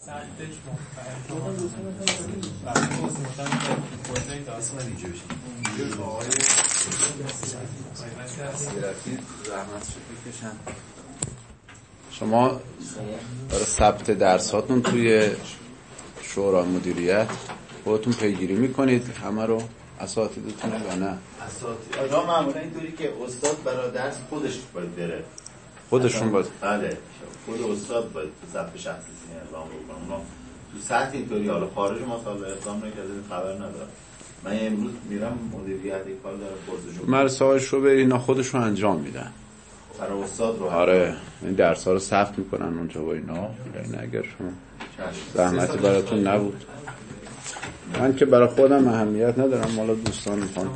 شما برای ثبت درساتون توی شورای مدیریت خودتون پیگیری میکنید همه رو اساتیدتون یا نه؟ اساتید معمولا اینطوری که استاد برای درس خودش باید بره، خودشون باید. بله، خود استاد باید تو صفحه شخصی اعلام بکنه. اونا تو سطح اینطوری، حالا خارج ما سال اقدام نکرده خبر ندارم. من امروز میرم مدیریت یک کار داره پرسشون مرساش رو به اینا خودشون انجام میدن برای استاد رو. آره، این درس ها رو ثبت میکنن اونجا با اینا. این اگر شما زحمتی براتون نبود، من که برای خودم اهمیت ندارم، مالا دوستان میخوان.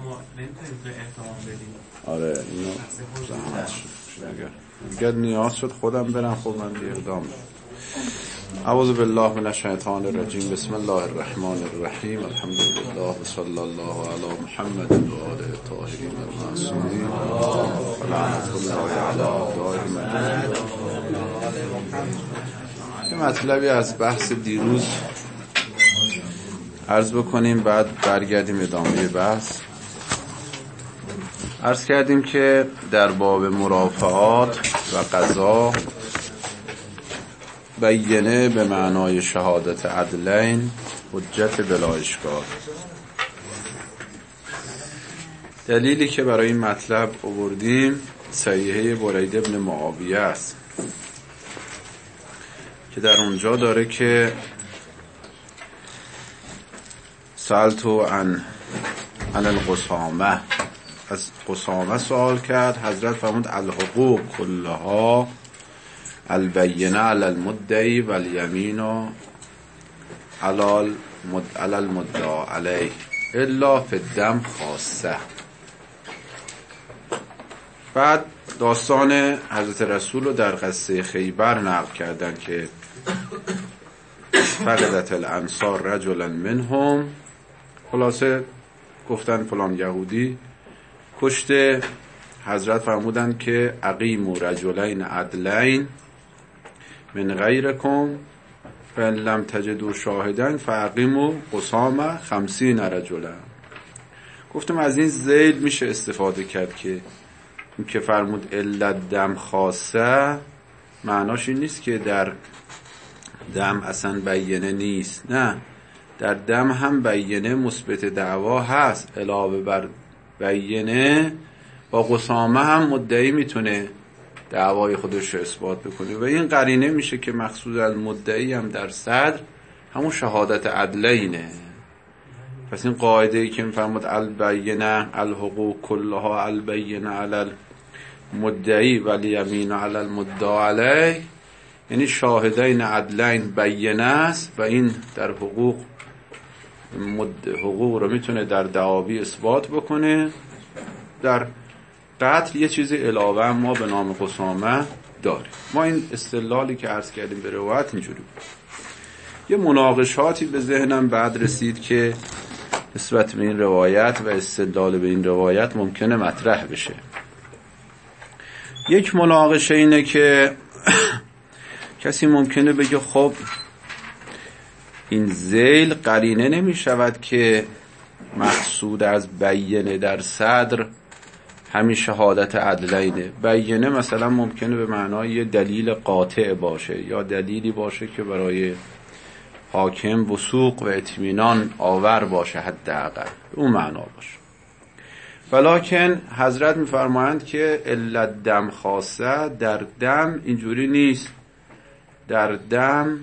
آره اینو زحمت شد، اگر نیاز شد خودم برم، خب من دیگه اقدام. اعوذ بالله من الشیطان الرجیم. بسم الله الرحمن الرحیم. الحمد لله و صلی الله علی محمد و آله الطاهرین المعصومین و لعنت الله علی اعدائهم اجمعین. یه مطلبی از بحث دیروز عرض بکنیم، بعد برگردیم ادامه بحث. عرض کردیم که در باب مرافعات و قضا بینه به معنای شهادت عدلین حجت بلا اشکال. دلیلی که برای این مطلب آوردیم صحیحه برید ابن معاویه است که در اونجا داره که سألتو عن القسامه، از قسامه سوال کرد. حضرت فرمود الحقوق کلها البینه علی المدعی و الیمین علی المدعا علیه الا فی الدم خاصه. بعد داستان حضرت رسول رو در قصه خیبر نقل کردن که فقدت الانصار رجلا منهم، خلاصه گفتن فلان یهودی کشته. حضرت فرمودن که اقیموا رجلین عدلین من غیرکم فان لم تجدوا شاهدین فاقیموا قسامه 50 رجلا. گفتم از این ذیل میشه استفاده کرد که فرمود الا دم خاصه، معناش این نیست که در دم اصلا بینه نیست، نه، در دم هم بینه مثبت دعوا هست. علاوه بر بینه با قسامه هم مدعی میتونه دعوای خودش رو اثبات بکنه و این قرینه میشه که مقصود از مدعی هم در صدر همون شهادت عدلینه. پس این قاعده ای که میفرماد البینه الحقوق کلها البینه علی المدعی و الیمین علی المدعا علیه، یعنی شاهدین عدلین بینه است و این در حقوق رو میتونه در دعاوی اثبات بکنه. در قتل یه چیزی علاوه ما به نام قسامه داریم. ما این استدلالی که عرض کردیم به روایت اینجوری بود. یه مناقشاتی به ذهنم بعد رسید که نسبت به این روایت و استدلال به این روایت ممکنه مطرح بشه. یک مناقشه اینه که کسی ممکنه بگه خب این ذیل قرینه نمی شود که مقصود از بینه در صدر همین شهادت عدلینه. بینه مثلا ممکنه به معنای دلیل قاطع باشه یا دلیلی باشه که برای حاکم وثوق و اطمینان آور باشه، حداقل اون معنا باشه. ولکن حضرت میفرمایند که الا دم خاصه، در دم اینجوری نیست. در دم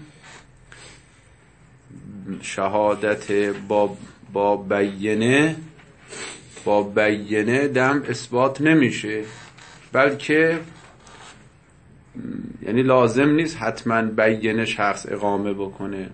شهادت با بینه دم اثبات نمیشه، بلکه یعنی لازم نیست حتما بینه شخص اقامه بکنه،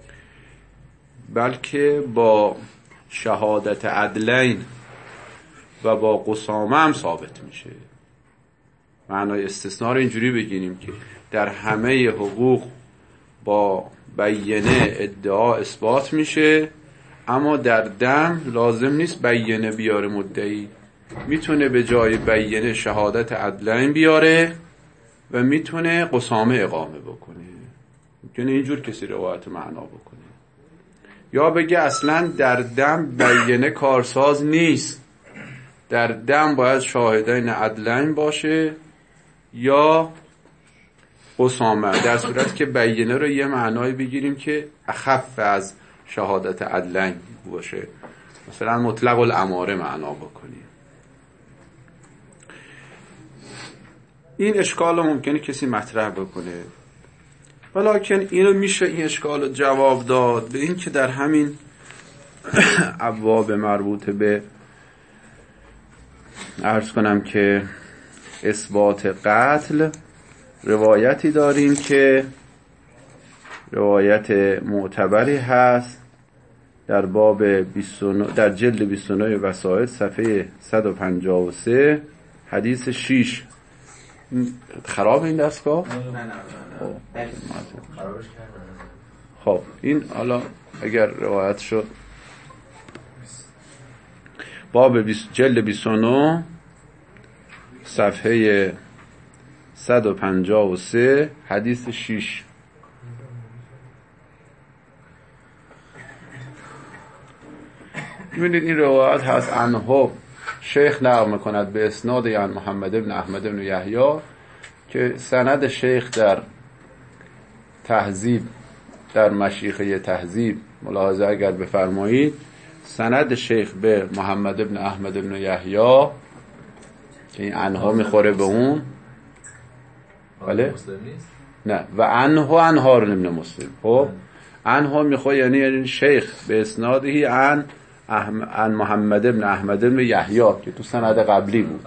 بلکه با شهادت عدلین و با قسامه هم ثابت میشه. معنای استثناء رو اینجوری بگیریم که در همه حقوق با بینه ادعا اثبات میشه، اما در دم لازم نیست بینه بیاره مدعی، میتونه به جای بینه شهادت عدلین بیاره و میتونه قسامه اقامه بکنه. ممکنه اینجور کسی روایت معنا بکنه، یا بگه اصلا در دم بینه کارساز نیست، در دم باید شاهدین عدلین باشه یا اسامه، در صورت که بینه رو یه معنایی بگیریم که اخف از شهادت عدلین باشه، مثلا مطلق الاماره معنا بکنیم. این اشکال رو ممکنه کسی مطرح بکنه، ولیکن اینو میشه این اشکال رو جواب داد به این که در همین ابواب مربوط به عرض کنم که اثبات قتل روایتی داریم که روایت معتبری هست در باب 29 در جلد 29 وسائل صفحه 153 حدیث 6. خراب این دستگاه؟ نه خب این حالا اگر روایت شد باب جلد 29 صفحه 153 حدیث 6. ببینید این روایت هست عنه شیخ نقل میکند به اسناد یعنی محمد ابن احمد ابن یحیی که سند شیخ در تهذیب در مشیخه تهذیب ملاحظه اگر بفرمایید سند شیخ به محمد ابن احمد ابن یحیی که این عنها میخوره به اون بله نه و عنها رو ابن مسلم. خب عنها میخوره یعنی شیخ به اسنادی عن محمد ابن احمد ابن یحیی که تو سند قبلی بود.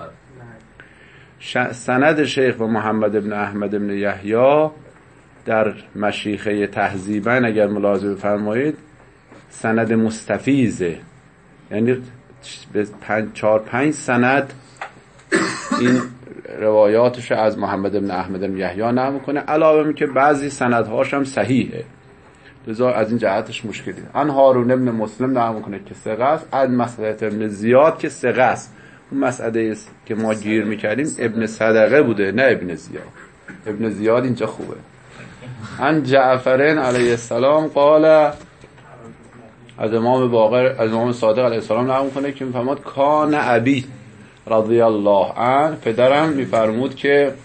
سند شیخ و محمد ابن احمد ابن یحیی در مشیخه تهذیبا اگر ملاحظه بفرمایید سند مستفیضه، یعنی به 4-5 سند این روایاتش از محمد ابن احمد ابن یحیی نقل میکنه، علاوه می که بعضی سندهاش هم صحیحه، لذا از این جهتش مشکلی. ان هارون ابن مسلم نقل میکنه که ثقه است، از مسعله ابن زیاد که ثقه است. اون مسئله است که ما گیر میکردیم ابن صدقه بوده نه ابن زیاد. ابن زیاد اینجا خوبه. ان جعفرین علیه السلام قال، از امام باقر از امام صادق علیه السلام نقل میکنه که میفرماد کان ابی رضی الله عنه، پدرم میفرمود که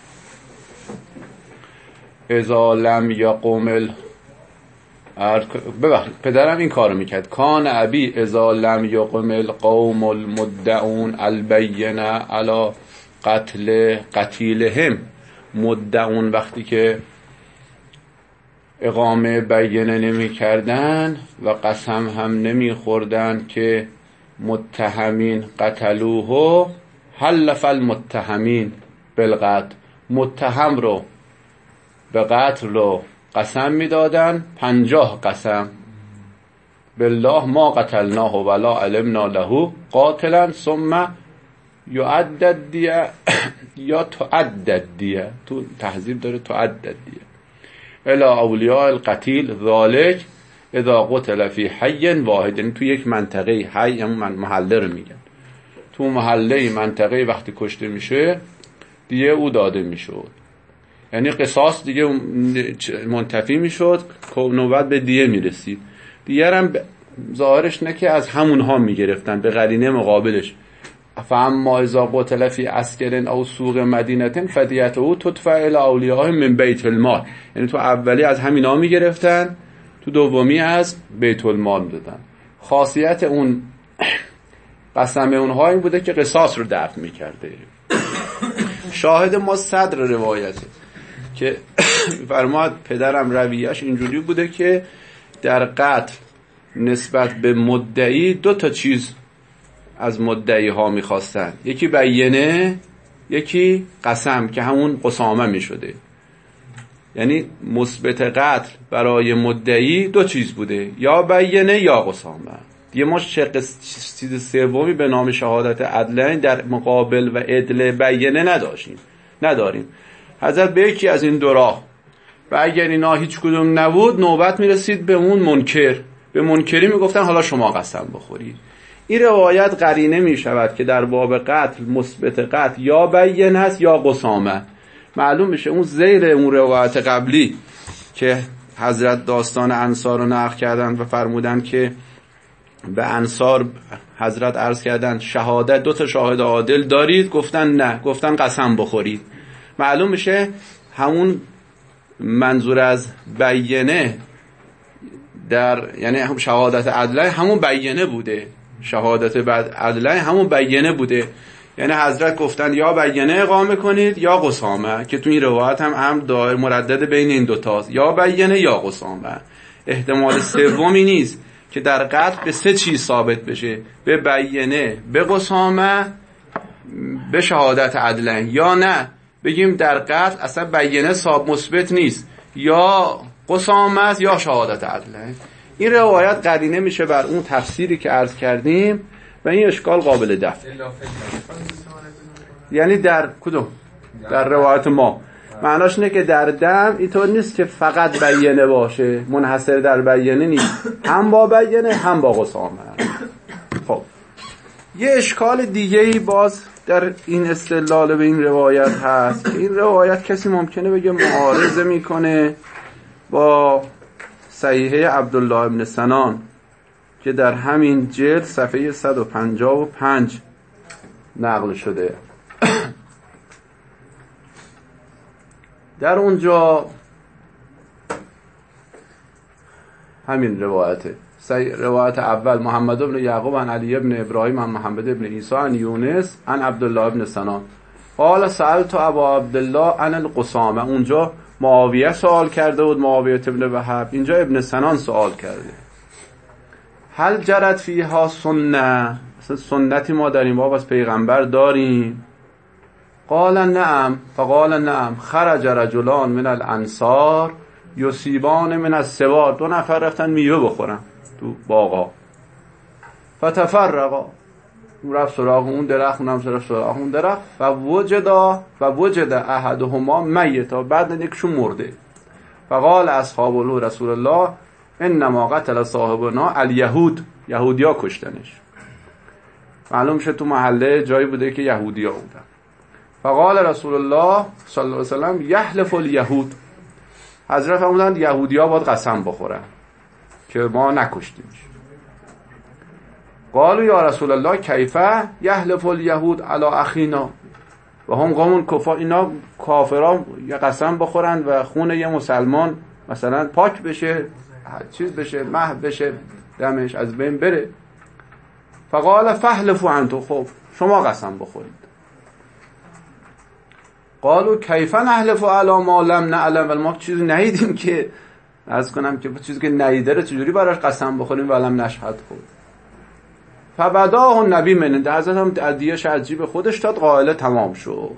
اذا لم یقم پدرم این کارو میکرد، کان ابی اذا لم یقم القوم المدعون البینه علی قتلهم، مدعون وقتی که اقامه بینه نمی کردن و قسم هم نمی خوردن که متهمین قتلوه، حلف المتهمین بالقتل، متهم رو به قتل رو قسم می دادن 50 قسم، بالله ما قتلناه ولا علمنا له قاتلا ثم یعدد دیه یا تعدد دیه، تو تهذیب داره تعدد دیه الی اولیاء القتیل ذالک اذا قتل فی حی واحد، یعنی تو یک منطقه حی هم محله رو میگن، تو محله منطقه وقتی کشته میشه دیگه او داده میشد، یعنی قصاص دیگه منتفی میشد، نوبت به دیه میرسید. دیگه هم ظاهرش نه که از همونها میگرفتن، به قرینه مقابلش فاما اذا قتل فی عسکر او سوق مدینه فدیته تدفع الی اولیاء من بیت المال، یعنی تو اولی از همینا میگرفتن، تو دومی از بیت المال میدادن. خاصیت اون قسم اونها این بوده که قصاص رو دفع میکرده. شاهد ما صدر روایته که فرماد پدرم رویش اینجوری بوده که در قتل نسبت به مدعی 2 چیز از مدعی ها میخواستن، یکی بینه یکی قسم که همون قسامه میشده، یعنی مثبت قتل برای مدعی 2 چیز بوده، یا بینه یا قسامه. دیگه ما چیز سومی به نام شهادت عدلین در مقابل و عدل بینه نداریم. حضرت به یکی از این 2 راه و اگر اینا هیچ کدوم نبود نوبت میرسید به اون منکر، به منکری میگفتن حالا شما قسم بخورید. این روایت قرینه میشود که در باب قتل مثبت قتل یا بینه است یا قسامه. معلوم میشه اون زیر اون روایت قبلی که حضرت داستان انصار رو نقل کردن و فرمودن که به انصار حضرت عرض کردن شهادت 2 شاهد عادل دارید؟ گفتن نه. گفتن قسم بخورید. معلوم میشه همون منظور از بینه یعنی شهادت عدله همون بینه بوده. شهادت بعد عدله همون بینه بوده. یعنی حضرت گفتن یا بینه اقامه کنید یا قسامه، که تو این روایت هم دایر مردد بین این دوتاست، یا بینه یا قسامه. احتمال سومی نیست که در قتل به 3 چیز ثابت بشه: به بینه، به قسامه، به شهادت عدله. یا نه بگیم در قتل اصلا بینه مثبت نیست، یا قسامه است یا شهادت عدله. این روایت قرینه میشه بر اون تفسیری که عرض کردیم و این اشکال قابل دفع. یعنی در کدوم؟ در روایت ما معناش اینه که در دم اینطور نیست که فقط بینه باشه، منحصر در بینه نیست، هم با بینه هم با قسامه. خب یه اشکال دیگه‌ای باز در این استدلال به این روایت هست که این روایت کسی ممکنه بگه معارضه میکنه با صحیحه عبدالله ابن سنان که در همین جلد صفحه 155 نقل شده. در اونجا همین روایته. روایت اول محمد ابن یعقوب عن علی ابن ابراهیم عن محمد ابن عیسی عن یونس عن عبدالله ابن سنان قال سألت ابا عبدالله عن القسامه. اونجا معاویه سوال کرده بود، معاویه ابن وهب. اینجا ابن سنان سوال کرده هل جرت فیها سنه، سنتی ما در این باب از پیغمبر داریم؟ قال نعم. فقال نعم خرج رجلان من الانصار یصیبان من السوار. 2 نفر رفتن میوه بخورن تو باغا. فتفرقا، رفت سراغ اون درخت، اونم رفت سراغ اون درخت. وجد احدهما میتا، بعد یکشون مرده. فقال اصحاب رسول الله انما قتل صاحبنا الیهود، یهودیا کشتنش. معلوم شد تو محله جایی بوده که یهودیا بودن. فقال رسول الله صلی الله علیه وسلم یحلف الیهود. حضرت فرمودند یهودیا باید قسم بخورن که ما نکشتیمش. قالوا یا رسول الله کیف یحلف الیهود علی اخینا و هم قوم کفار. اینا کافرا یه قسم بخورن و خون یه مسلمان مثلا پاک بشه، چیز بشه، محو بشه، دمش از بین بره. فقال فحلفوا انتم، خب شما قسم بخورید. قالوا کیف نحلف علی ما لم نعلم، ولی ما چیزی ندیدیم که عرض کنم که چیزی که ندیده رو چجوری براش قسم بخوریم ولم نشهد خود. فبداه النبی من، حضرت هم ادیهش عجیب خودش داد، قائله تمام شد.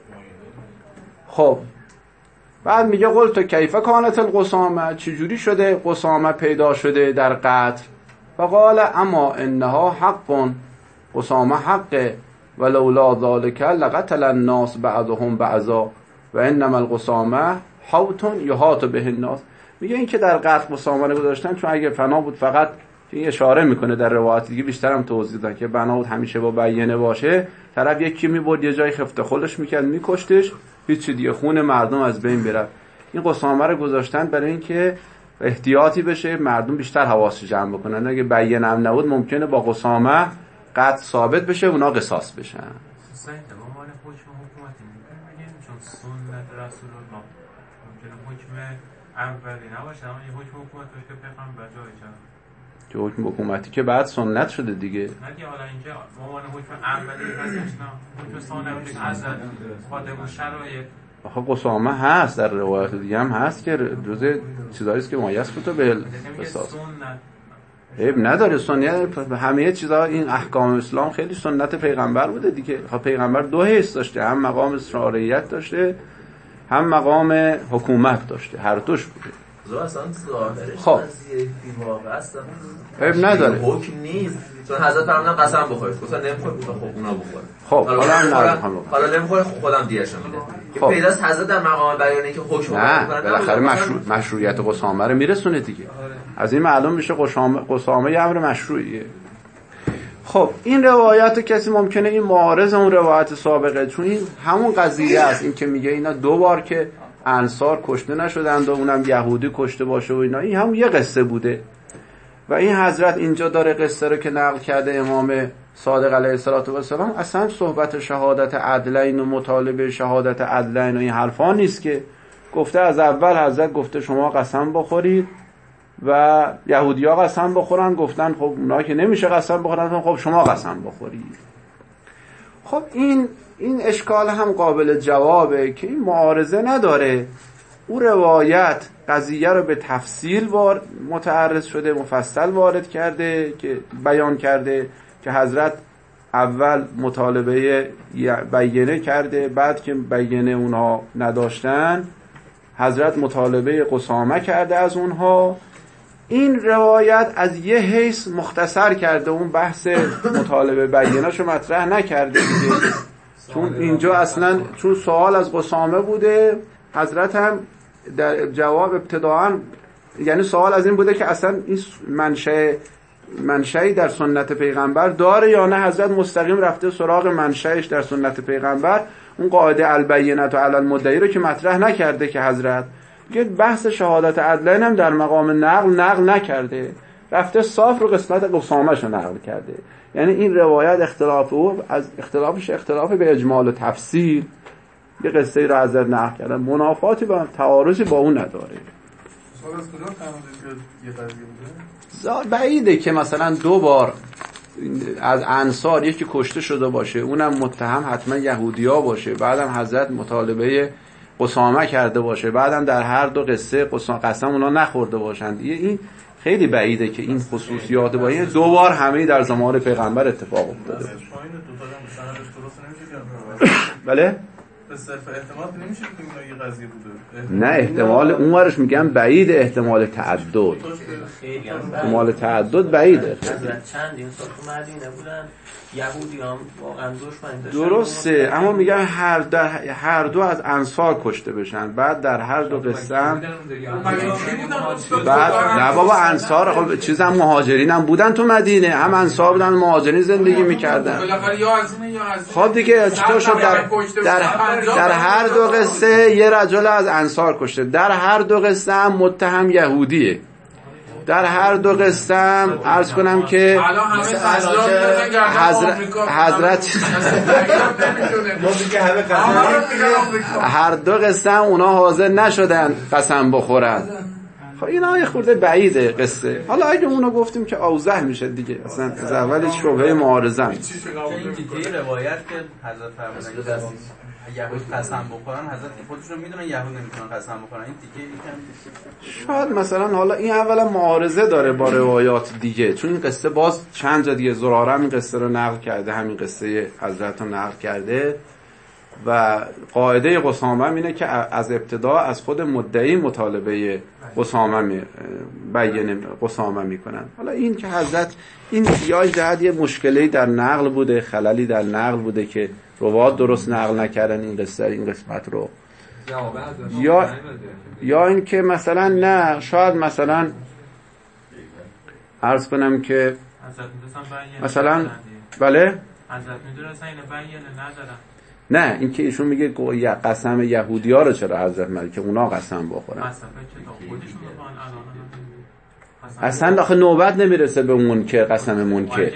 خب بعد میگه قلت کیف کانت القسامه، چجوری شده قسامه پیدا شده در قتل؟ فقال اما انها حق، قسامه حقه، ولولا ذلك لقتل الناس بعضهم بعضا و انما القسامه حوت یحاط به الناس. میگه این که در قتل قسامه رو گذاشتن چون اگه فنا بود، فقط این اشاره میکنه در روایت دیگه بیشتر هم توضیح دادن که بنا بود همیشه با بینه باشه، طرف یکی میبرد یه جای خفته خودش میکرد میکشتش، هیچ دیگه خون مردم از بین بره. این قسامه رو گذاشتن برای اینکه احتیاطی بشه، مردم بیشتر حواسش جمع بکنن. اگه بینه هم نبود ممکنه با قسامه قتل ثابت بشه، اونا قصاص بشن. سنت ما مال حکم حکومتی میگن چون سنت رسول الله ممکنه حکم اولی نباشه، اما یه حکم حکومتی که پیغمبر جای کرد که حکم حکومتی که بعد سنت شده دیگه. نه دیگه حالا اینجا عنوان حکم اولی هستش، نه حکم سنتی از خادم و شرایط. آخه قسامه هست در روایت دیگه هم هست که جزء چیزایی است که مایسته تو به قصاص. عیب نداره سنت، همه چیزا این احکام اسلام خیلی سنت پیغمبر بوده دیگه. پیغمبر 2 حیث داشته، هم مقام اسرائیلیت داشته هم مقام حکومت داشته، هر دوش بوده. اصلا ظاهرش خب قضیه بی‌واقع است، عیب نداره، حکم نیست. چون حضرت فرمودن قسم بخورید، گفتن نمیخورید، خب اونا بخورن. خب حالا نمیخوره، خودم دیگه‌شو میده. که پیداست حضرت در مقام بیانیه که حکم نه بالاخره مشروعیت قسامه رو میرسونه دیگه. از این معلوم میشه قسامه یه امر مشروعیه. خب این روایت کسی ممکنه این معارض اون روایت سابقه، چون این همون قضیه است، این که میگه اینا 2 بار که انصار کشته نشدند و اونم یهودی کشته باشه و اینا، این هم یه قصه بوده. و این حضرت اینجا داره قصه رو که نقل کرده امام صادق علیه السلام، اصلا صحبت شهادت عدلین و مطالبه شهادت عدلین و این حرفا نیست که. گفته از اول حضرت گفته شما قسم بخورید و یهودی‌ها قسم بخورن، گفتن خب اونا که نمیشه قسم بخورن، خب شما قسم بخورید. خب این اشکال هم قابل جوابه که این معارضه نداره. او روایت قضیه رو به تفصیل متعرض شده، مفصل وارد کرده که بیان کرده که حضرت اول مطالبه بیانه کرده، بعد که بیانه اونها نداشتن حضرت مطالبه قسامه کرده از اونها. این روایت از یه حیث مختصر کرده، اون بحث مطالبه بیانه‌شو مطرح نکرده دیگه. چون اینجا اصلا چون سوال از قسامه بوده، حضرت هم در جواب ابتداعاً یعنی سوال از این بوده که اصلا این منشأی در سنت پیغمبر داره یا نه. حضرت مستقیم رفته سراغ منشأش در سنت پیغمبر، اون قاعده البینة علی المدعی رو که مطرح نکرده که حضرت که بحث شهادت عدلین هم در مقام نقل نکرده، رفته صاف رو قسمت قسامه‌شو نقل کرده. یعنی این روایت اختلاف او از اختلاف به اجمال و تفصیل یه قصه رو حضرت نقل کردن، منافاتی با تعارضی با اون نداره. سوال از کجا فهمیدید که یه قضیه بوده؟ بعیده که مثلا 2 بار از انصار یکی کشته شده باشه، اونم متهم حتما یهودیا باشه، بعدم حضرت مطالبه قسامه کرده باشه، بعدم در هر 2 قصه قسم اونا نخورده باشند. این خیلی بعیده که این خصوصیات با این 2 بار همه در زمان پیغمبر اتفاق افتاده. بله؟ به صرف احتمال نمیشه که اینا یه قضیه بوده. نه احتمال اونورش میگم بعید، احتمال تعدد. احتمال تعدد بعیده. چند این سال تو مدینه بودن یهودی هم واقعا دشمن داشتن. درسته، اما میگم هر 2 از انصار کشته بشن، بعد در هر 2 قصه هم بعد نه بابا انصار خب چیز هم مهاجرین هم بودن تو مدینه، هم انصار بودن مهاجرین زندگی میکردن. خب دیگه چطور شد در هر 2 قصه یه رجل از انصار کشته، در هر 2 قصه هم متهم یهودیه، در هر 2 قصه هم عرض کنم که حضرت هر 2 قصه هم اونا حاضر نشدن قسم بخورن. خب اینا یه خورده بعیده قصه. حالا اگه اونو گفتیم که اوضح میشه دیگه، اصلا از اولش شبهه معارضه است. این دیگه روایت که حضرت فرمودن یهود قسم بخورن، حضرت خودشون میدونن یهود نمیتونن قسم بخورن، این دیگه یکم شاید مثلا حالا این اولا معارضه داره با روایات دیگه، چون این قصه باز چند جا دیگه زراره هم این قصه رو نقل کرده، همین قصه حضرت رو نقل کرده و قاعده قسامه اینه که از ابتدا از خود مدعی مطالبه قسامه بیان قسامه میکنن. حالا این که حضرت این یا جهت یه مشکلی در نقل بوده، خللی در نقل بوده که روات درست نقل نکردن این قسمت رو، یا این که مثلا نه شاید مثلا عرض کنم که مثلا بله حضرت میدونستن اینو بیانه ندارن. نه این که ایشون میگه قسم یهودی‌ها رو چرا حضرت میگه که اونا قسم بخورن، اصلا آخه نوبت نمیرسه به اون که قسم منکر.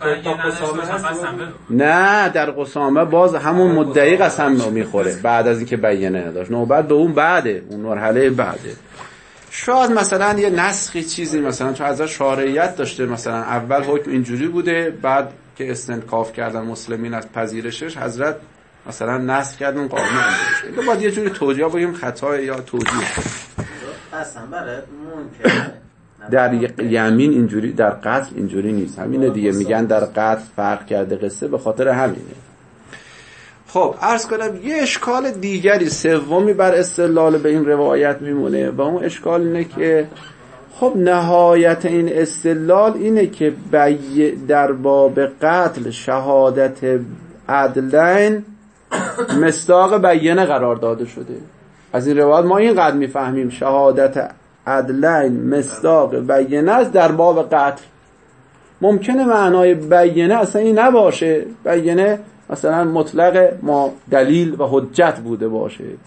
نه در قسامه باز همون مدعی قسم رو میخوره بعد از اینکه بیانه نداشت، نوبت به اون بعده، اون مرحله بعده. شاید مثلا یه نسخی چیزی مثلا چون از شارعیت داشته، مثلا اول حکم اینجوری بوده، بعد که استنکاف کردن مسلمین از پذیرشش حضرت مثلا نسخ کردن قانون انداشته. باید یه جوری توجیه بگیم خطا یا توجیه. قسم برای منکر در یمین اینجوری، در قتل اینجوری نیست. همینه دیگه میگن در قتل فرق کرده قصه، به خاطر همینه. خب عرض کنم یه اشکال دیگری سومی بر استدلال به این روایت میمونه و اون اشکال اینه که خب نهایت این استدلال اینه که در باب قتل شهادت عدلین مصداق بیانه قرار داده شده. از این روایت ما اینقدر میفهمیم شهادت عدلین مصداق بیانه است در باب قتل. ممکنه معنای بیانه اصلا این نباشه، بیانه مثلا مطلق ما دلیل و حجت بوده باشه،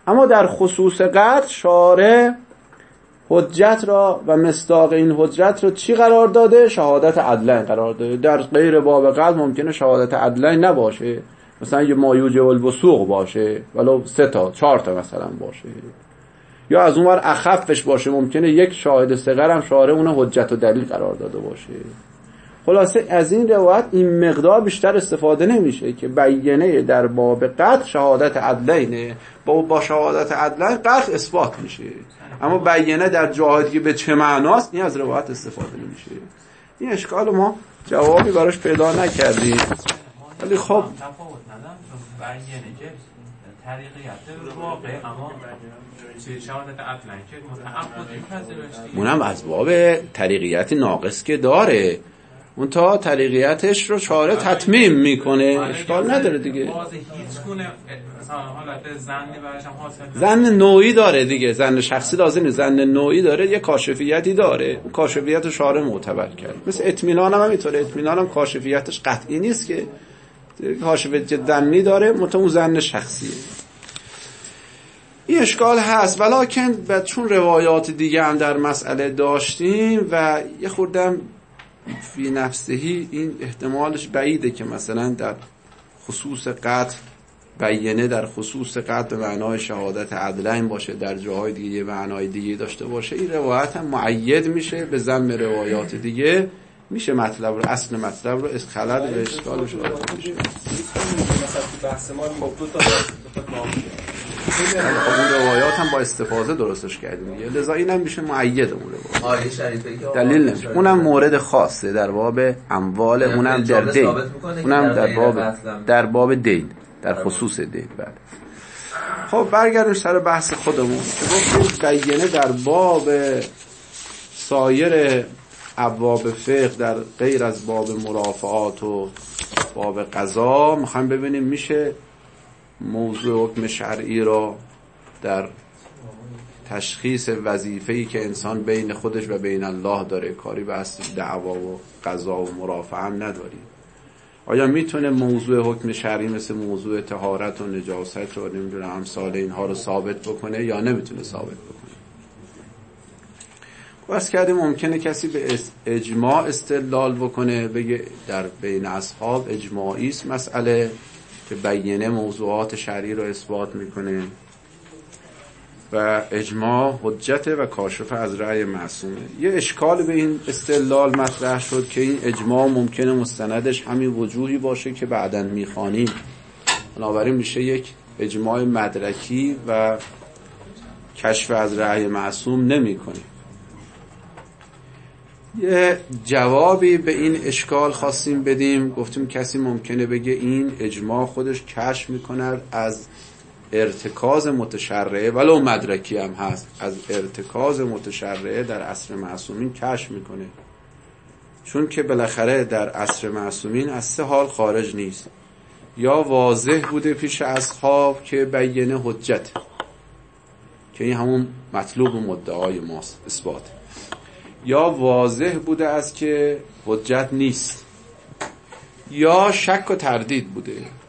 اما در خصوص قطع شارع حجت را و مصداق این حجت را چی قرار داده؟ شهادت عدلین قرار داده. در غیر باب قطع ممکنه شهادت عدلین نباشه، مثلا یه مایوج الوسوق باشه ولو 3 تا 4 تا مثلا باشه، یا از اونور اخفش باشه، ممکنه یک شاهد صغر هم شارع اون حجت و دلیل قرار داده باشه. خلاصه از این روایت این مقدار بیشتر استفاده نمیشه که بیانه در باب قطع شهادت عدلینه، با شهادت عدلین قطع اثبات میشه، اما بیانه در جاهایی که به چه معناست این از روایت استفاده نمیشه. این اشکال ما جوابی براش پیدا نکردیم. ولی خب بیانه که طریقیت واقع اما شهادت عدلین که متعبد میپذیرشتی، اونم از باب طریقیت ناقص که داره، اون تا طریقیتش رو شارع تتمیم میکنه، اشکال نداره دیگه. زن نوعی داره دیگه، زن شخصی لازم نیست، زن نوعی داره، یه کاشفیتی داره، اون کاشفیت رو شارع معتبر کرد. مثل اطمینان هم همینطوره، اطمینان هم کاشفیتش قطعی نیست که کاشفیت زنی داره، منتها اون زن شخصیه. این اشکال هست، ولکن چون روایات دیگه هم در مسئله داشتیم و یه خوردم فی نفسهی این احتمالش بعیده که مثلا در خصوص قطع بیانه در خصوص قطع به معنای شهادت عدلین باشه، در جاهای دیگه یه معنای دیگه داشته باشه. این روایت هم معید میشه به ضم روایات دیگه، میشه مطلب رو، اصل مطلب رو از خلل به اشکالش وارد میشه. بحث ما دو تا اون روایات هم با استفاده درستش کردیم دیگه، لذا اینم میشه معید اون روایات. آیه شریفه که دلیل نمیشه، اونم مورد خاصه در باب اموال، اونم در دین، اونم در باب دین، در خصوص دین. بعد خب برگردیم سر بحث خودمون که گفتیم بیانه در باب سایر ابواب فقه در غیر از باب مرافعات و باب قضا میخوایم ببینیم میشه موضوع حکم شرعی را در تشخیص وظیفه‌ای که انسان بین خودش و بین الله داره، کاری به اصل دعوا و قضا و مرافعه هم نداری، آیا میتونه موضوع حکم شرعی مثل موضوع طهارت و نجاست و نمیدونم امثال اینها رو ثابت بکنه یا نمیتونه ثابت بکنه؟ بس کردیم ممکنه کسی به اجماع استدلال بکنه، بگه در بین اصحاب اجماعی است مسئله که بیانه موضوعات شرعی رو اثبات میکنه و اجماع حجته و کاشفه از رأی معصومه. یه اشکال به این استدلال مطرح شد که این اجماع ممکنه مستندش همین وجوهی باشه که بعداً میخوانیم، بنابراین میشه یک اجماع مدرکی و کشف از رأی معصوم نمیکنه. یه جوابی به این اشکال خواستیم بدیم، گفتیم کسی ممکنه بگه این اجماع خودش کشف میکنه از ارتکاز متشرعه، ولو مدرکی هم هست، از ارتکاز متشرعه در عصر معصومین کشف میکنه، چون که بالاخره در عصر معصومین از 3 حال خارج نیست: یا واضح بوده پیش اصحاب که بیانه حجت، که این همون مطلوب و مدعای ماست، اثبات، یا واضح بوده است که حجت نیست، یا شک و تردید بوده.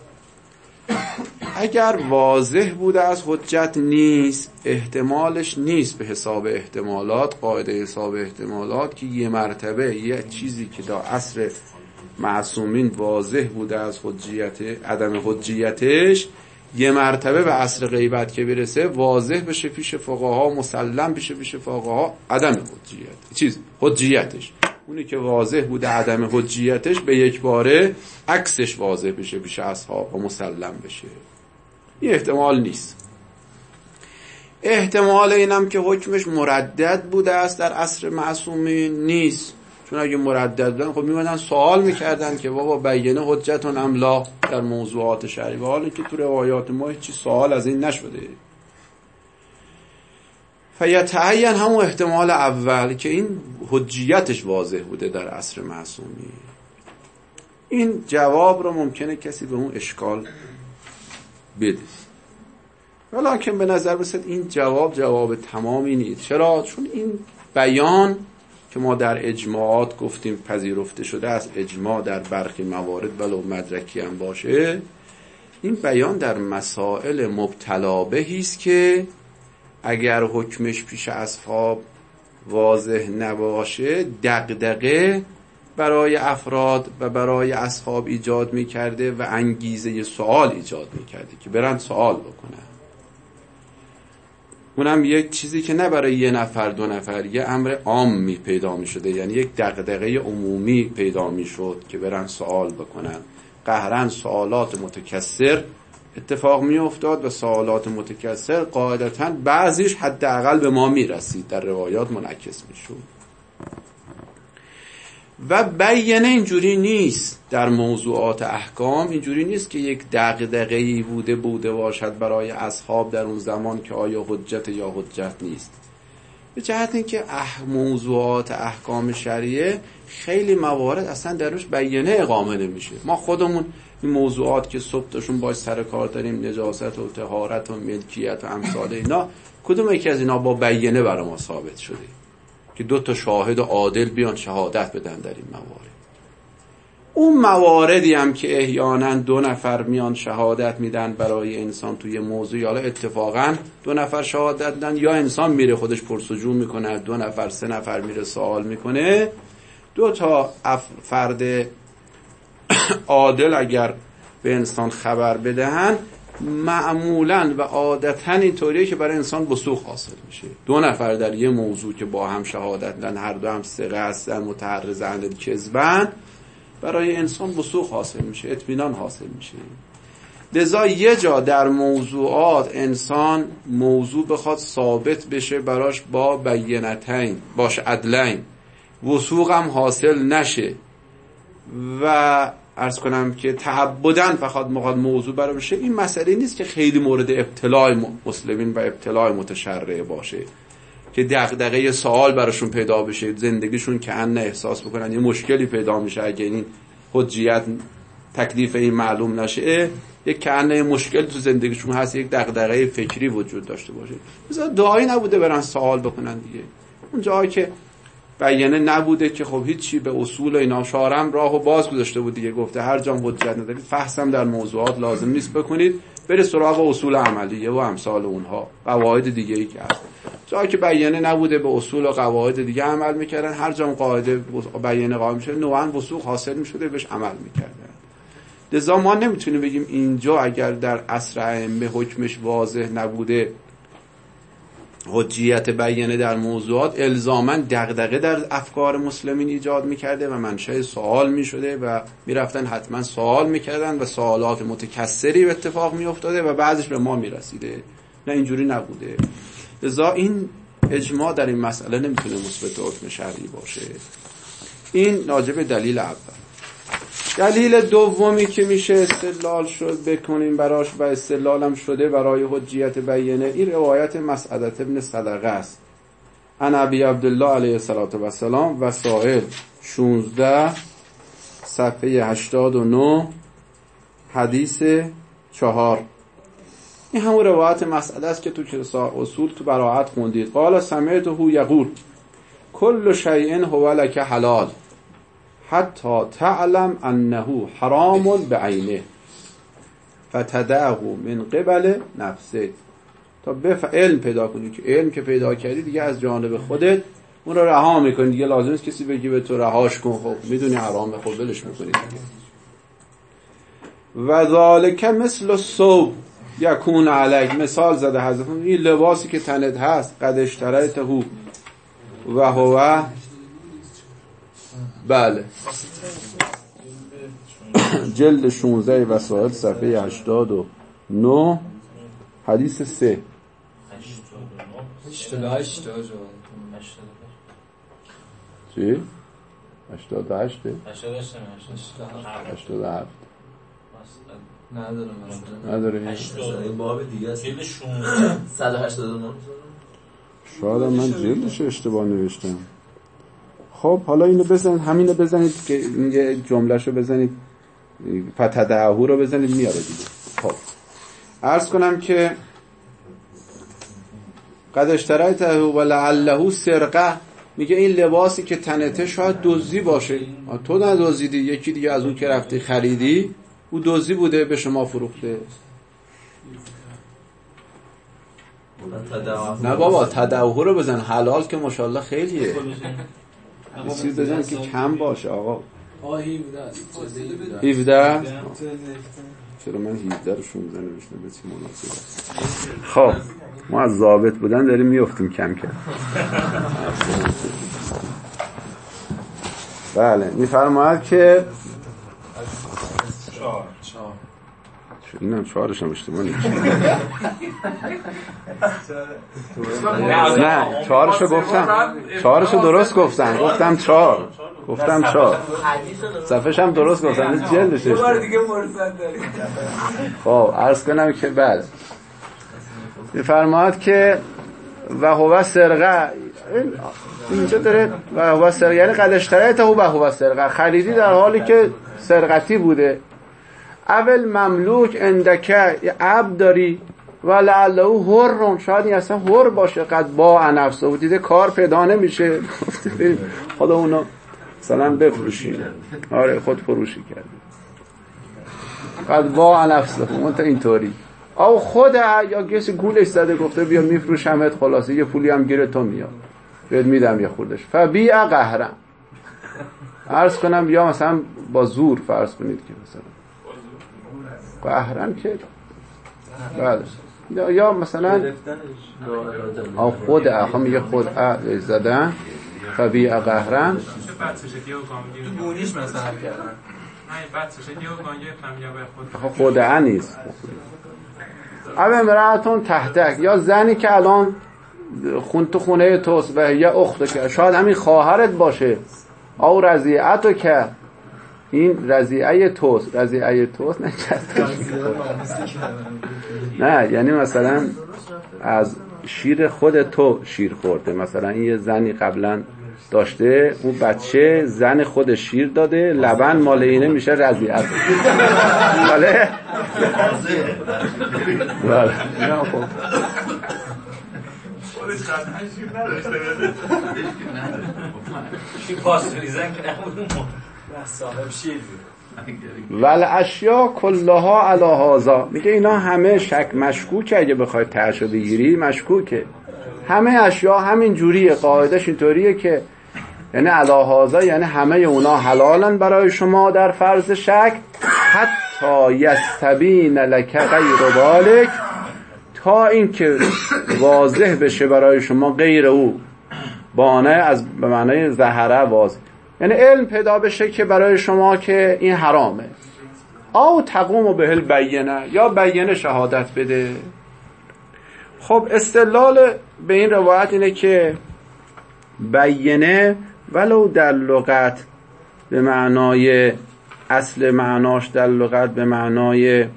اگر واضح بوده از حجت نیست، احتمالش نیست به حساب احتمالات، قاعده حساب احتمالات که یه مرتبه یه چیزی که در عصر معصومین واضح بوده از حجیت، عدم حجیتش، یه مرتبه به عصر غیبت که برسه واضح بشه پیش فقها، مسلم بشه پیش فقها عدم حجیتش. اونی که واضح بوده عدم حجیتش به یک باره عکسش واضح بشه پیش اصحاب و مسلم بشه. این احتمال نیست. احتمال اینم که حکمش مردد بوده است در عصر معصومین نیست، چون اگه مردد بودن خب میمدن سوال میکردن که بابا بیانه حجتون املا در موضوعات شرعی، حالا که تو روایات ما هیچی سوال از این نشده. فیتعین همون احتمال اول که این حجیتش واضح بوده در عصر معصومین. این جواب رو ممکنه کسی به اون اشکال بده، ولیکن به نظر رسید این جواب تمامی نیست. چرا؟ چون این بیان که ما در اجماعات گفتیم پذیرفته شده از اجماع در برخی موارد ولو مدرکی هم باشه، این بیان در مسائل مبتلا بهی است که اگر حکمش پیش اصحاب واضح نباشه دغدغه برای افراد و برای اصحاب ایجاد میکرده و انگیزه سوال ایجاد میکرده که برن سوال بکنن. اونم یک چیزی که نه برای یه نفر دو نفر، یه امر عامی پیدا میشده، یعنی یک دغدغه عمومی پیدا میشد که برن سوال بکنن. قهرن سوالات متکثر اتفاق می افتاد و سوالات متکثر قاعدتاً بعضیش حداقل به ما می رسید، در روایات منعکس می شد. و بیانه اینجوری نیست، در موضوعات احکام اینجوری نیست که یک دغدغه‌ای بوده باشد برای اصحاب در اون زمان که آیا حجت یا حجت نیست. به جهت اینکه موضوعات احکام شریعه خیلی موارد اصلا درش بیانه اقامه نمیشه. ما خودمون این موضوعات که صبح تاشون باش سر کار داریم، نجاست و طهارت و ملکیت و امثال اینا، کدوم یکی از اینا با بیانه برای ما ثابت شده که 2 شاهد عادل بیان شهادت بدن در این موارد؟ اون مواردی هم که احیانا 2 نفر میان شهادت میدن برای انسان توی موضوع، حالا اتفاقا 2 نفر شهادت میدن یا انسان میره خودش پرسجو میکنه، 2 نفر 3 نفر میره سوال میکنه، 2 فرد عادل اگر به انسان خبر بدهن معمولاً و عادتاً اینطوریه که برای انسان وثوق حاصل میشه. 2 نفر در یه موضوع که با هم شهادت دادن، هر دو هم ثقه هستن، متحرزن کذبن، برای انسان وثوق حاصل میشه، اطمینان حاصل میشه. لذا یه جا در موضوعات انسان موضوع بخواد ثابت بشه براش با بینتین باش عدلین، وثوق هم حاصل نشه و عرض کنم که تعبداً فقط موضوع برای بشه، این مسئله نیست که خیلی مورد ابتلای مسلمین و ابتلای متشرع باشه که دغدغه سوال براشون پیدا بشه، زندگیشون که ان احساس بکنن یه مشکلی پیدا میشه اگه این حجیت تکلیف این معلوم نشه، یک کانه مشکل تو زندگیشون هست، یک دغدغه فکری وجود داشته باشه. مثلا دعایی نبوده برن سوال بکنن دیگه. اون جایی که بیانه نبوده که خب هیچی به اصول اینا، شارم راهو باز گذاشته بود دیگه، گفته هر جا حجت ندارید فحصم در موضوعات لازم نیست بکنید، برید سراغ اصول عملیه و امثال اونها، قواعد دیگه ای که هست. جایی که بیانه نبوده به اصول و قواعد دیگه عمل میکردن، هر جا قاعده بیانه قائم شده نوعاً وثوق حاصل میشده بهش عمل میکردن. لذا ما نمیتونیم بگیم اینجا اگر در عصر ائمه حکمش واضح نبوده حجیت بیانه در موضوعات الزاماً دغدغه در افکار مسلمین ایجاد میکرده و منشأ سوال میشده و میرفتن حتما سوال میکردن و سوالات متکثری به اتفاق میافتاده و بعضش به ما میرسیده. نه اینجوری نبوده. لذا این اجماع در این مسئله نمیتونه مثبت حکم شرعی باشه. این راجب دلیل اول. دلیل دومی که میشه استدلال شد بکنیم براش و استدلالم شده برای حجیت بیانه، این روایت مسعدة ابن صدقه است. عن ابی عبدالله علیه السلام وسائل 16 صفحه 89 حدیث 4. این همون روایت مسعده است که تو اصول تو براءت خوندید. قال سمعته یقول کل شیء هو لک حلال حتی تعلم انه حرام بعینه فتدعه من قبل نفسه، تا علم پیدا کنی که علم که پیدا کردی دیگه از جانب خودت اون رو رها میکنی، دیگه لازم نیست کسی بگی به تو رهاش کن، خب میدونی حرامه خب ولش میکنی دیگه. و ذالک مثل الثوب یکون علیک، مثال زده حضرت این لباسی که تنت هست قد اشتریته و هو بله جلد 16 وسائل صفحه 89 حدیث 3 88 چی؟ 88 87 نداره این باب دیگه است. جلد 189 شاید من جلدش اشتباه نوشتم. خب حالا اینو بزنید، همینو بزنید که این جملهشو بزنید، فتدعه رو بزنید میاره دیگه. خب عرض کنم که قد اشتریته و لعله سرقه، میگه این لباسی که تنته شاید دزدی باشه، تو ندزدیدی، یکی دیگه از اون که رفتی خریدی او دزدی بوده به شما فروخته. نه بابا تدعوه رو بزن، حلال که ماشاءالله خیلیه، چیز بزن که کم باشه آقا. 17 چرا من 17 رو 16 نوشتم به چی مناسبه؟ خب ما از ضابط بودن داریم میافتیم کم کم. بله میفرماید که اینم 4ش هم اشتباه نیست. نه 4ش رو گفتم، 4ش رو درست گفتم، گفتم 4 صفحه‌ش هم درست گفتم، این جلدش دوباره دیگه فرصت داریم. خب عرض کنم که بعد میفرماید که و هو سرقه، اینجا داره و هو سرقه یعنی قد اشتریته و هو سرقه، خریدی در حالی که سرقتی بوده. اول مملوک اندکه عبد داری و لعله حر، شاید این اصلا حر باشه، قد با نفسه و دیده کار پیدا نمیشه، بریم خدا اونو مثلا بفروشیم، آره خود فروشی کرده، قد با نفسه اون تا اینطوری. او خود یا کسی گولش زده گفته بیا میفروشمت، خلاصه یه پولی هم گیره تو میاد بهت میدم یه خوردش، فبیع قهرا، عرض کنم یا مثلا با زور فرض کنید که مثلا قهرن که بله، یا مثلا خود میگه خود زدن فبیع قهرن بونیش مثلا کردن خود نیست. او امرأتون تحتک، یا زنی که الان تو خونه توست و یا اخت که شاید همین خواهرت باشه، او رضیعتو که این رضیعه توست نه یعنی مثلا از شیر خود تو شیر خورده، مثلا این یه زنی قبلا داشته اون بچه زن خود شیر داده، لبن مال اینه میشه رضیعت. بله بله نه خب خودش قطعا شیر نداشته بده شیر پاستوریزن که نبود صاحب شیر بود. ول اشیا کلها علی هذا، میگه اینا همه شک مشکوکه، اگه بخوای ترشو بگیری مشکوکه، همه اشیا همین جوریه، قاعدش اینطوریه که یعنی علی هذا یعنی همه اونا حلالن برای شما در فرض شک، حتی یستبین لک غیر ذلک، تا اینکه واضح بشه برای شما غیر او، بانه از به معنای ظهره واضح، یعنی علم پیدا بشه که برای شما که این حرامه. او تقوم به البینه، یا بینه شهادت بده. خب استدلال به این روایت اینه که بینه ولو در لغت به معنای اصل معناش در لغت به معنای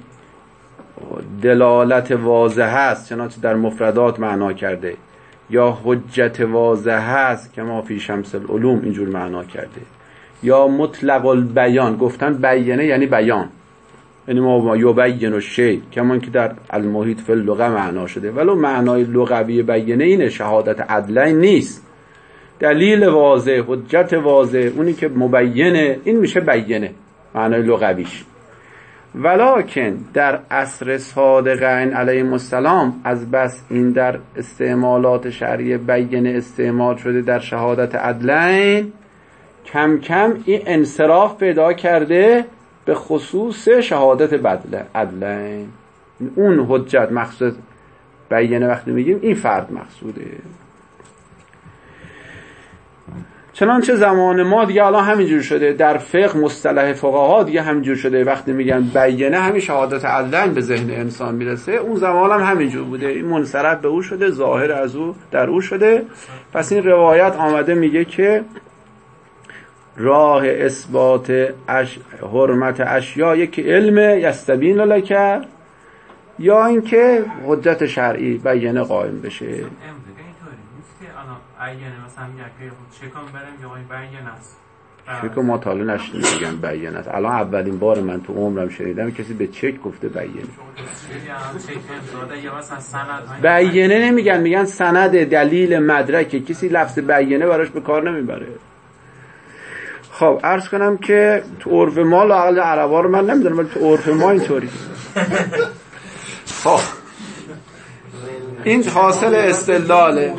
دلالت واضح است، چنانچه در مفردات معنا کرده، یا حجت واضح است که ما فی شمس العلوم اینجور معنا کرده، یا مطلق البیان، گفتن بینه یعنی بیان، یعنی ما یبین الشیء کما که در المحیط فی اللغه معنا شده، ولو معنای لغوی بینه اینه شهادت عدلین نیست، دلیل واضح، حجت واضح، اونی که مبینه این میشه بینه معنای لغویش. ولکن در عصر صادقین علیهم السلام از بس این در استعمالات شرعی بینه استعمال شده در شهادت عدلین، کم کم این انصراف پیدا کرده به خصوص شهادت عدلین. اون حجت مقصود بینه وقتی میگیم این فرد مقصوده. چنانچه زمان ما دیگه الان همینجور شده، در فقه مصطلح فقها دیگه همینجور شده، وقتی میگن بینه همین شهادت عدلین به ذهن انسان میرسه، اون زمان هم همینجور بوده، این منصرف به او شده، ظاهر از او در او شده. پس این روایت آمده میگه که راه اثبات حرمت اشیا یکی علم یستبین لک، یا اینکه حجت شرعی بینه قائم بشه. بینه مثلا میگه که چکان برم یا این بینه است، چک ما تا حالا نشنیدیم میگن بینه است. الان اولین بار من تو عمرم شنیدم کسی به چک گفته بینه. بینه نمیگن، میگن سند، دلیل، مدرک. کسی لفظ بینه براش به کار نمیبره. خب عرض کنم که تو عرف ما لااقل عربا رو من نمیدونم ولی تو عرف ما اینطوری. خب این حاصل استدلاله،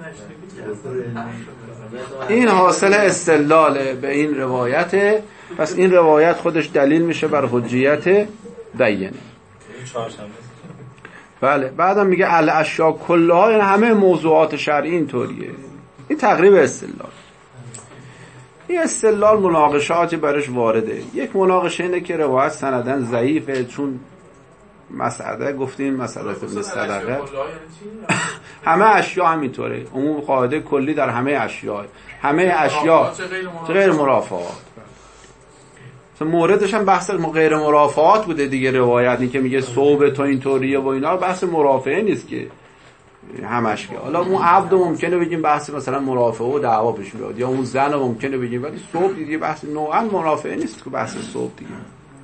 این حاصل استدلاله به این روایته. پس این روایت خودش دلیل میشه بر حجیت بیانه. بله. بعدم میگه الاشیاء کلها، یعنی همه موضوعات شرعی اینطوریه. این تقریب استدلال. این استدلال مناقشاتی برش وارده. یک مناقشه اینه که روایت سندن ضعیفه، چون مسئله گفتیم مسئله ابن صدقه همه اشیاء همینطوره، عموم قاعده کلی در همه اشیاء، همه اشیاء غیر مرافعات. موردش هم بحث غیر مرافعات بوده دیگه. روایتی که میگه صوب تو اینطوریه و اینا بحث مرافعه نیست که همش که. حالا اون عبد ممکنه بگیم بحث مثلا مرافعه و دعوا پیش بیاد، یا اون زن ممکنه بگیم، ولی صوب دیگه بحث نوعا مرافعه نیست که بحث صوب دیگه.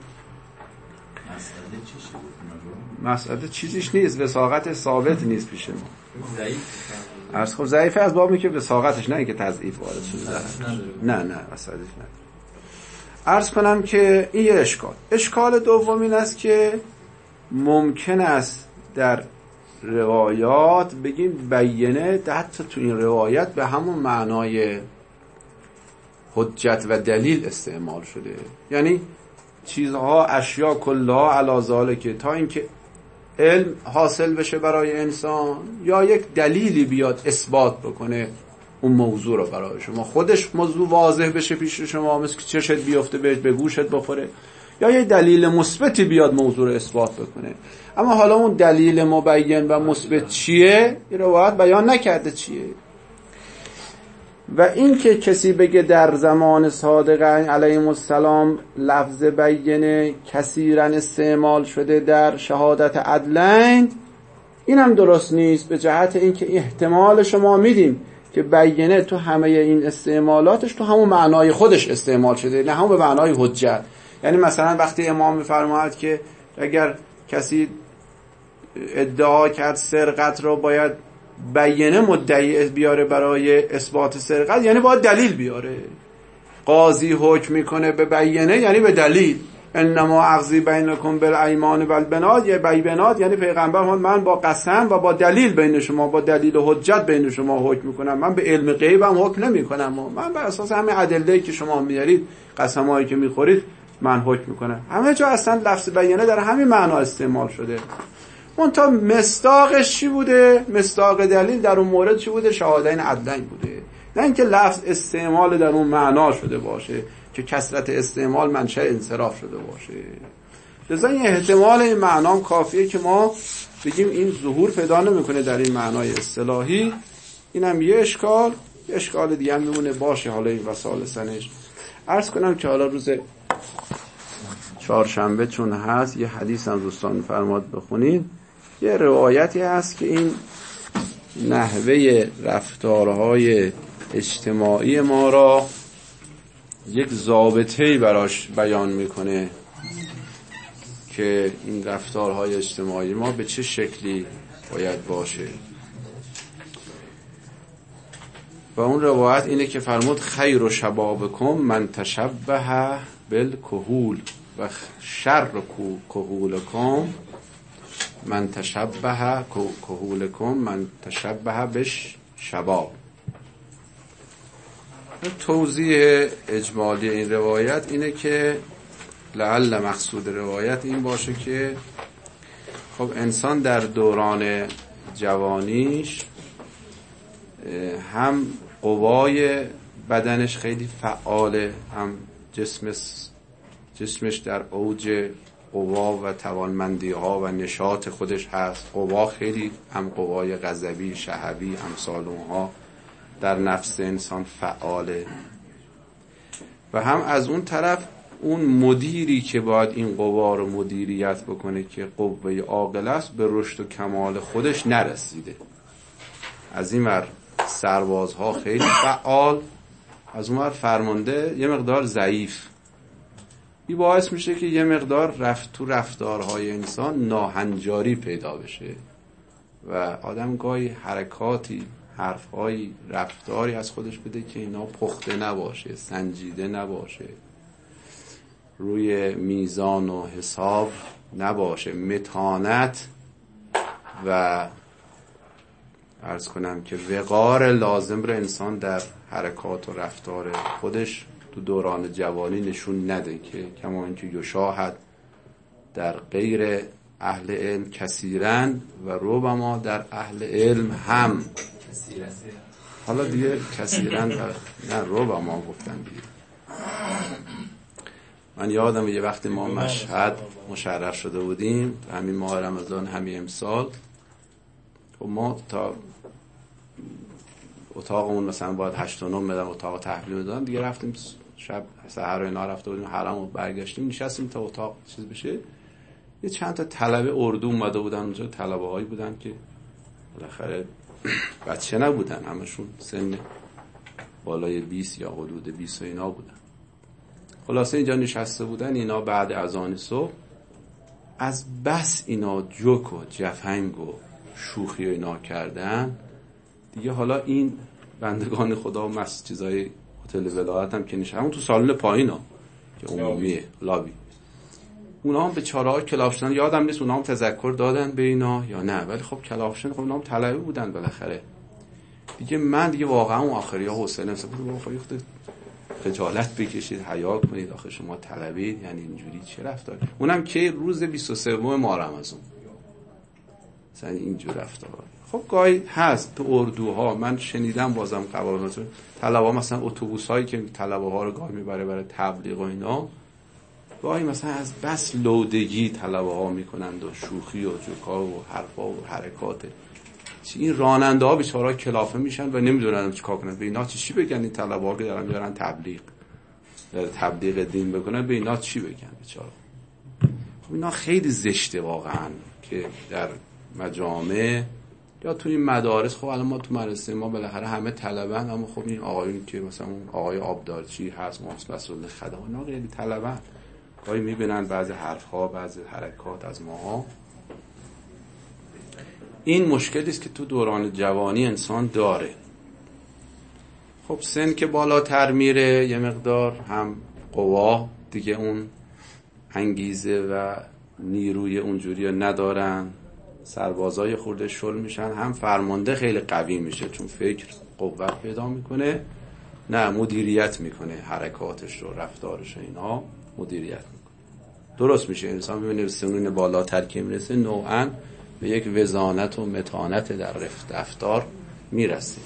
مسئله چیزیش نیست، وثاقت ثابت نیست پیش ما. عرض خب ضعیفه از بابی که وثاقتش، نه اینکه تضعیف وارد شده. نه مسئله نه. عرض کنم که این یه اشکال دوم این است که ممکن است در روایات بگیم بیانه حتی تو این روایت به همون معنای حجت و دلیل استعمال شده، یعنی چیزها اشیاء کلها علی ذالک، تا اینکه علم حاصل بشه برای انسان یا یک دلیلی بیاد اثبات بکنه اون موضوع رو برای شما، خودش موضوع واضح بشه پیش شما، مثل که چشت بیفته بهش به گوشت بخوره، یا یه دلیل مثبتی بیاد موضوع رو اثبات بکنه. اما حالا اون دلیل مبین و مثبت چیه؟ این روایت بیان نکرده چیه. و این که کسی بگه در زمان صادقین علیهم السلام لفظ بیانه کثیرا استعمال شده در شهادت عدلین، این هم درست نیست، به جهت اینکه احتمال شما میدیم که بیانه تو همه این استعمالاتش تو همون معنای خودش استعمال شده، نه همون به معنای حجت. یعنی مثلا وقتی امام میفرماید که اگر کسی ادعا کرد سرقت رو باید بیانه مدعی بیاره برای اثبات سرقت، یعنی باید دلیل بیاره. قاضی حکم میکنه به بیانه یعنی به دلیل. انما اقضی بینکم بالایمان والبنات، یا بینات یعنی پیغمبر من با قسم و با دلیل بین شما، با دلیل و حجت بین شما حکم میکنم، من به علم غیبم حکم نمیکنم، من بر اساس همه ادله‌ای که شما میارید، قسمایی که میخورید من حکم میکنم. همه جا اصلا لفظ بیانه در همین معنا استعمال شده. اون تا مصداقش چی بوده؟ مصداق دلیل در اون مورد چی بوده؟ شهادتین عدلین بوده، نه اینکه لفظ استعمال در اون معنا شده باشه که کثرت استعمال منشأ انصراف شده باشه. لذا این احتمال این معنام کافیه که ما بگیم این ظهور پیدا نمیکنه در این معنای اصطلاحی. اینم یه اشکال دیگه هم میمونه باشه. حالا این وسائل سنش عرض کنم که حالا روز چهارشنبه چون هست یه حدیث هم دوستان فرماد بخونید. یه روایتی هست که این نحوه رفتارهای اجتماعی ما را یک ضابطه‌ای براش بیان میکنه که این رفتارهای اجتماعی ما به چه شکلی باید باشه. و اون روایت اینه که فرمود خیر شبابکم من تشبه بالکهول و شر کهولکم من تشبه کهولکم من تشبه بالشباب. توضیح اجمالی این روایت اینه که لعل مقصود روایت این باشه که خب انسان در دوران جوانیش هم قوای بدنش خیلی فعاله، هم جسمش در اوج قوا و توانمندی ها و نشاط خودش هست. قوا خیلی هم قوای غضبی، شهوی، امثال اونها در نفس انسان فعاله، و هم از اون طرف اون مدیری که باید این قوا رو مدیریت بکنه که قوه عاقل است به رشد و کمال خودش نرسیده. از این ور سربازها خیلی فعال، از اون ور فرمانده یه مقدار ضعیف. این باعث میشه که یه مقدار تو رفتارهای انسان ناهنجاری پیدا بشه و آدم گاهی حرکاتی حرف‌های رفتاری از خودش بده که اینا پخته نباشه، سنجیده نباشه، روی میزان و حساب نباشه. متانت و عرض کنم که وقار لازم رو انسان در حرکات و رفتار خودش تو دوران جوانی نشون نده، که کما اینکه یشاهد در غیر اهل علم کثیرن و ربما در اهل علم هم حالا دیگه کثیرن نه ربما گفتن دیگه. من یادم یه وقتی ما مشهد مشرف شده بودیم همین ماه رمضان همین امسال، و ما تا اتاقمون مثلا باید 8 و 9 بدن اتاق تحویل میدادن دیگه، رفتیم شب سحر و اینا رفته بودیم حرم و برگشتیم نشستیم تا اتاق چیز بشه. یه چند تا طلبه اردو اومده بودن اونجا، طلبه هایی بودن که بالاخره بچه نبودن، همشون سن بالای 20 یا حدود 20 و اینا بودن. خلاصه اینجا نشسته بودن اینا بعد اذان صبح، از بس اینا جوک و جفنگ و شوخی و اینا کردن دیگه. حالا این بندگان خدا و چیزای هتل ولایت هم که نشه همون تو سالن پایینا که عمومیه لابی، اونا هم به چاره‌ها کلاف شدن. یادم نیست اونا هم تذکر دادن به اینا یا نه، ولی خب کلاف شدن. خب اونا هم طلبه بودن بالاخره دیگه. من دیگه واقعا اون آخریا حوصله نمی‌سه بود فریخته خجالت بکشید، حیا کنید، آخه شما طلبید یعنی اینجوری چه رفتار. اونم که روز 23 ماه رمضان مثلا اینجور رفتار. خب گاهی هست تو اردوها من شنیدم بازم قوانیناتون طلبه‌ها مثلا اتوبوسایی که طلبه‌ها رو گاهی میبره برای تبلیغ و اینا، گاهی مثلا از بس لودگی طلبه‌ها میکنند و شوخی و جوکا و حرفا و حرکات این راننده ها بیچاره‌ها کلافه میشن و نمیدونن چیکار کنن. به اینا چی بگن؟ این طلبه‌ها که دارن میارن تبلیغ دین بکنن، به اینا چی بگن بیچاره؟ خب اینا خیلی زشته واقعا که در مجامع یا تو این مدارس. خب الان ما تو مدرسه ما بالاخره همه طلبن، اما خب این آقایون که مثلا اون آقای آبدارچی هست مسئول خدمات، اینا خیلی طلبن، گاهی میبینن بعضی حرف‌ها بعضی حرکات از ماها. این مشکلی است که تو دوران جوانی انسان داره. خب سن که بالاتر میره یه مقدار هم قوا دیگه اون انگیزه و نیروی اونجوری ندارن، سربازای خورده شل میشن، هم فرمانده خیلی قوی میشه چون فکر قوت پیدا میکنه، نه مدیریت میکنه حرکاتش رو رفتارش اینا مدیریت میکنه. درست میشه انسان میبینه سنون بالاتر که میرسه نوعاً به یک وزانت و متانت در رفتار میرسه.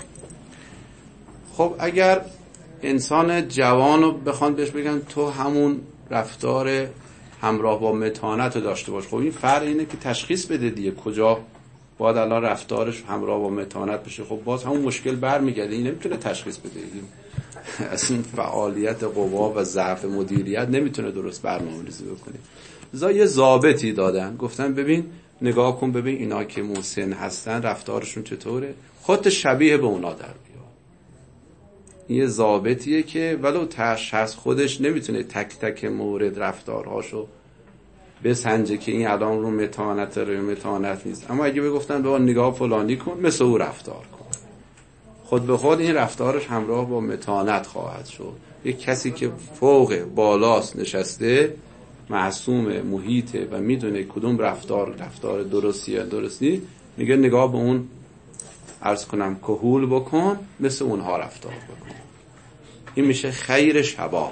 خب اگر انسان جوان رو بخوان بهش بگن تو همون رفتار همراه با متانت رو داشته باش، خب این فرق اینه که تشخیص بده دیگه کجا باید الان رفتارش همراه با متانت بشه. خب باز همون مشکل برمیگرده، این نمیتونه تشخیص بده. از این فعالیت قوا و ضعف مدیریت نمیتونه درست برنامه‌ریزی بکنه. لذا یه ضابطی دادن، گفتن ببین نگاه کن ببین اینا که مسن هستن رفتارشون چطوره، خودت شبیه به اونا در بیا. این یه ضابطیه که ولو شخص خودش نمیتونه تک تک مورد رفتارهاشو بسنجه که این الان رو متانت رو متانت نیست، اما اگه بگفتن به نگاه فلانی کن مثل او رفتار کن، خود به خود این رفتارش همراه با متانت خواهد شد. یک کسی که فوق بالاست نشسته معصوم محیطه و میدونه کدوم رفتار درستی یا درستی، میگه نگاه به اون عرض کنم کهول بکن، مثل اونها رفتار بکن. این میشه خیر شباب.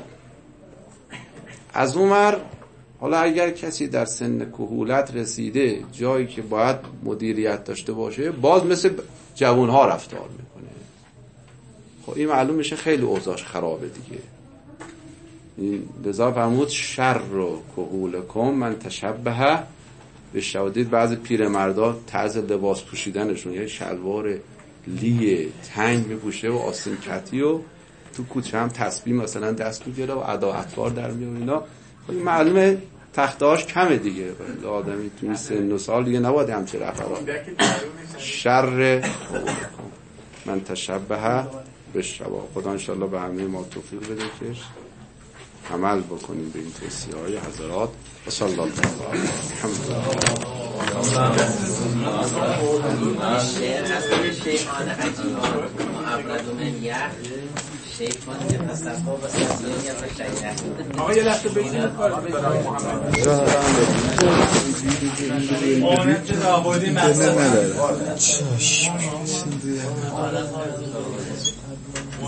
از اونور حالا اگر کسی در سن کهولت رسیده جایی که باید مدیریت داشته باشه، باز مثل جوانها رفتار میکنه. خب این معلوم میشه خیلی اوضاعش خرابه دیگه. لذا فرمود شر رو کهولکم من تشبه به شدید. بعضی پیرمردا طرز لباس پوشیدنشون یه شلوار لیه تنگ میپوشه و آستین کتی و تو کوچه هم تسبیح مثلا دست میگیره و ادا اطوار در میاره اینا. خب این معلومه تختهاش کمه دیگه، آدمی تو این سن و سال دیگه نباید همچه رفتار. شر من تشبه به شباب. خدا انشالله به همه ما توفیق بده که عمل بکنیم به این توصیه‌های حضرات. و صلی الله علیه و محمد. شیخان عجیبان معبد من یخ شیخان یتصفا و سبیانی و شیخ. آقا یه لحظه بگید کار برای محمد آنه چه دعوادی مقصد